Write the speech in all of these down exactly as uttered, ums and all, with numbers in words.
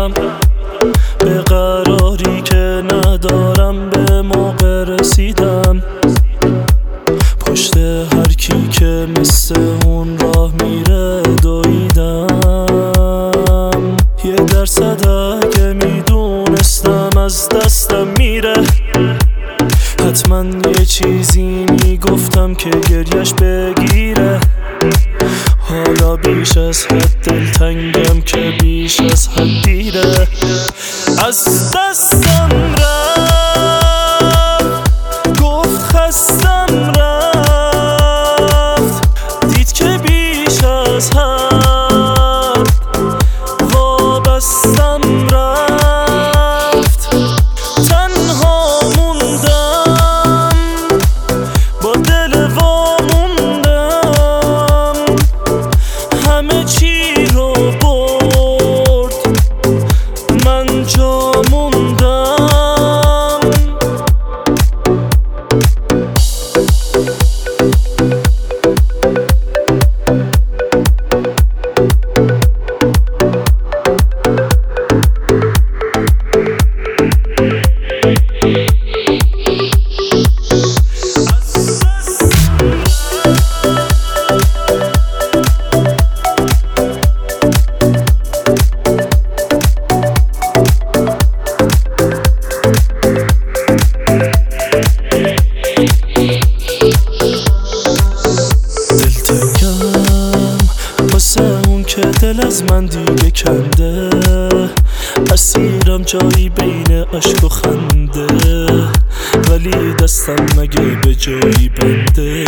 دویدم، به قراری که ندارم به موقع رسیدم. پشت هر کی که مثل اون راه میره دویدم. یه درصد اگه میدونستم از دستم میره، حتما یه چیزی میگفتم که گریش بگیره. حالا بیش از حد دلتنگم که بیش از حد دیره. از دستم رفت، گفت خستم رفت، دید که بیش از حد وابستم رفت. تنها موندم، با دل واموندم، همه چی رو برد، من جا موندم. که دل از من دیگه کنده، اسیرم جایی بین عشق و خنده، ولی دستم مگه به جایی بنده.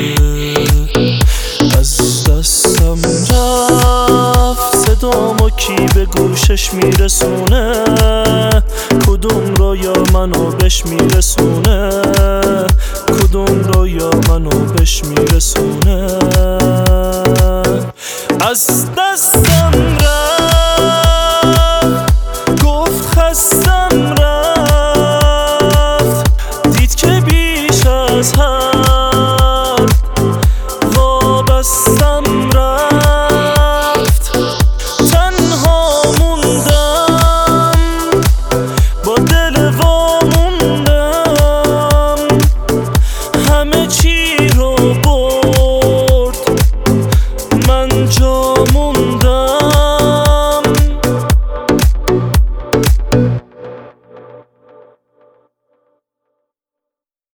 از دستم رفت، صدامو کی به گوشش میرسونه؟ کدوم رویا منو بهش میرسونه؟ کدوم رویا منو بهش میرسونه؟ از دستم